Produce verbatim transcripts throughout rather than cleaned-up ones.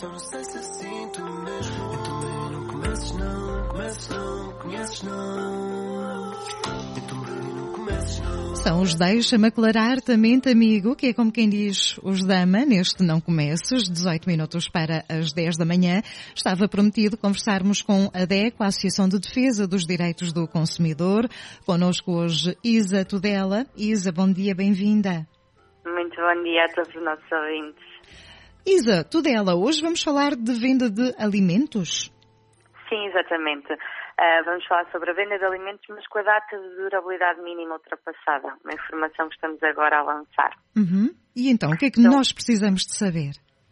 Só não sei se sinto mesmo. E também não comeces não, comeces não, conheces não. E também não comeces não. São os Deixa-me Aclarar-te, Mente Amigo, que é como quem diz os Dama, neste Não Comeces, dezoito minutos para as dez da manhã. Estava prometido conversarmos com a DECO, a Associação de Defesa dos Direitos do Consumidor. Connosco hoje Isa Tudela. Isa, bom dia, bem-vinda. Muito bom dia a todos os nossos ouvintes. Isa Tudela, hoje vamos falar de venda de alimentos? Sim, exatamente. Uh, vamos falar sobre a venda de alimentos, mas com a data de durabilidade mínima ultrapassada. Uma informação que estamos agora a lançar. Uhum. E então, o que é que então, nós precisamos de saber?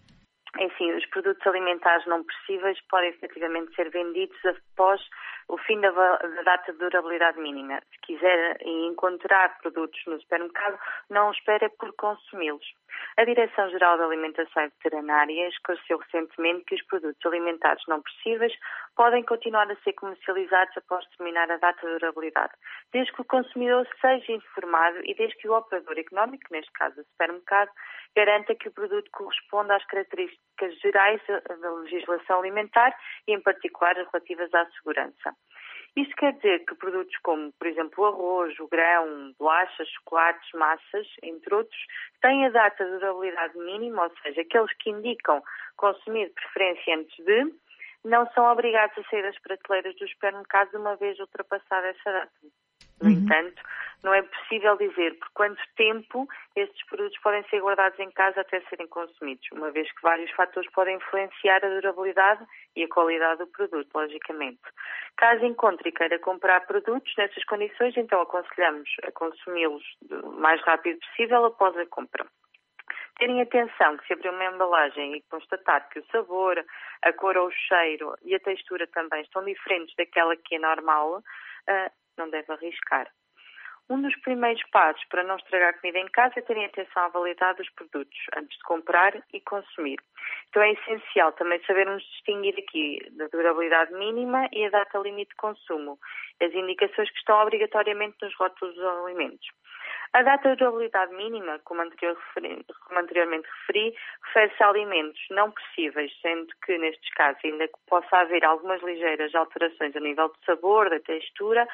Enfim, os produtos alimentares não perecíveis podem efetivamente ser vendidos após o fim da, da data de durabilidade mínima. Se quiser encontrar produtos no supermercado, não espere por consumi-los. A Direção-Geral da Alimentação e Veterinária esclareceu recentemente que os produtos alimentares não perecíveis podem continuar a ser comercializados após terminar a data de durabilidade, desde que o consumidor seja informado e desde que o operador económico, neste caso o supermercado, garanta que o produto corresponda às características gerais da legislação alimentar e, em particular, as relativas à segurança. Isto quer dizer que produtos como, por exemplo, o arroz, o grão, bolachas, chocolates, massas, entre outros, têm a data de durabilidade mínima, ou seja, aqueles que indicam consumir de preferência antes de, não são obrigados a sair das prateleiras dos supermercados uma vez ultrapassada essa data. No uhum. entanto, não é possível dizer por quanto tempo estes produtos podem ser guardados em casa até serem consumidos, uma vez que vários fatores podem influenciar a durabilidade e a qualidade do produto, logicamente. Caso encontre e queira comprar produtos nessas condições, então aconselhamos a consumi-los o mais rápido possível após a compra. Terem atenção que se abrir uma embalagem e constatar que o sabor, a cor ou o cheiro e a textura também estão diferentes daquela que é normal, uh, não deve arriscar. Um dos primeiros passos para não estragar comida em casa é terem atenção à validade dos produtos antes de comprar e consumir. Então é essencial também sabermos distinguir aqui da durabilidade mínima e a data limite de consumo, as indicações que estão obrigatoriamente nos rótulos dos alimentos. A data de durabilidade mínima, como, anterior referi, como anteriormente referi, refere-se a alimentos não perecíveis, sendo que, nestes casos, ainda que possa haver algumas ligeiras alterações a nível de sabor, da textura,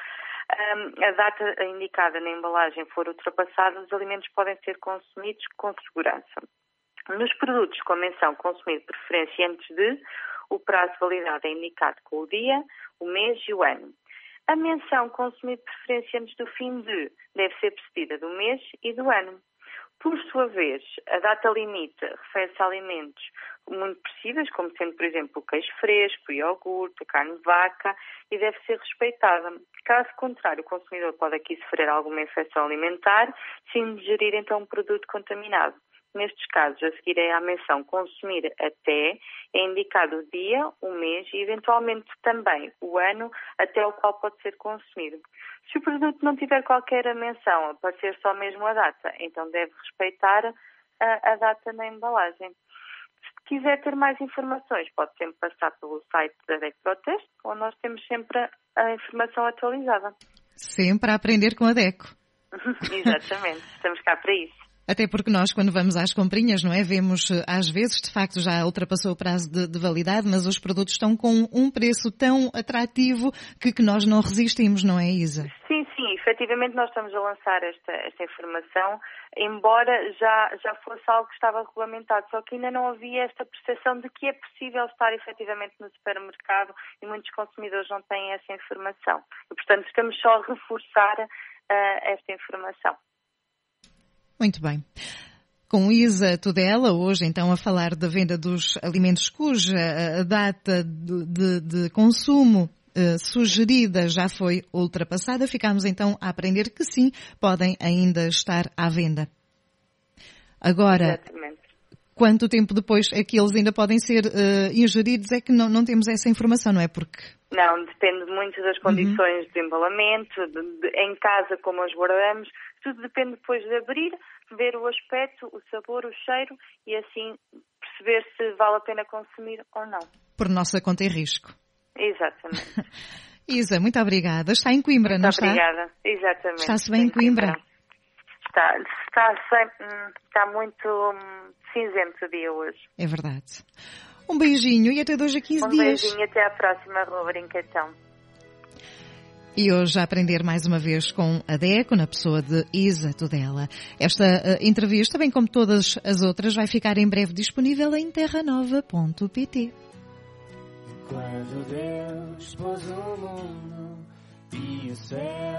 um, a data indicada na embalagem for ultrapassada, os alimentos podem ser consumidos com segurança. Nos produtos com menção consumir de preferência antes de, o prazo de validade é indicado com o dia, o mês e o ano. A menção consumir de preferência antes do fim de deve ser precedida do mês e do ano. Por sua vez, a data limite refere-se a alimentos muito perecíveis, como sendo, por exemplo, o queijo fresco, o iogurte, a carne de vaca, e deve ser respeitada. Caso contrário, o consumidor pode aqui sofrer alguma infecção alimentar se ingerir então um produto contaminado. Nestes casos, a seguir é a menção consumir até, é indicado o dia, o mês e, eventualmente, também o ano até o qual pode ser consumido. Se o produto não tiver qualquer menção, aparecer só mesmo a data, então deve respeitar a, a data na embalagem. Se quiser ter mais informações, pode sempre passar pelo site da DECO Proteste, onde nós temos sempre a, a informação atualizada. Sempre a aprender com a DECO. Exatamente, estamos cá para isso. Até porque nós, quando vamos às comprinhas, não é? Vemos, às vezes, de facto, já ultrapassou o prazo de, de validade, mas os produtos estão com um preço tão atrativo que, que nós não resistimos, não é, Isa? Sim, sim, efetivamente nós estamos a lançar esta, esta informação, embora já, já fosse algo que estava regulamentado, só que ainda não havia esta percepção de que é possível estar efetivamente no supermercado e muitos consumidores não têm essa informação. E, portanto, estamos só a reforçar uh, esta informação. Muito bem. Com Isa Tudela, hoje então a falar da venda dos alimentos cuja data de, de, de consumo eh, sugerida já foi ultrapassada, ficamos então a aprender que sim, podem ainda estar à venda. Agora, exatamente. Quanto tempo depois é que eles ainda podem ser uh, ingeridos é que não, não temos essa informação, não é? Porque... Não, depende muito das condições uhum. de embalamento, de, de, em casa como as guardamos, tudo depende depois de abrir, ver o aspecto, o sabor, o cheiro e assim perceber se vale a pena consumir ou não. Por nossa conta e risco. Exatamente. Isa, muito obrigada. Está em Coimbra, muito não obrigada. está? Obrigada, exatamente. Está-se bem em Coimbra? Coimbra? Está, está, sempre, está muito hum, cinzento o dia hoje. É verdade. Um beijinho e até dois a quinze um dias. Um beijinho, até à próxima rubricação. E hoje a aprender mais uma vez com a DECO, na pessoa de Isa Tudela. Esta uh, entrevista, bem como todas as outras, vai ficar em breve disponível em terra nova ponto pt. Quando Deus pôs o mundo e o céu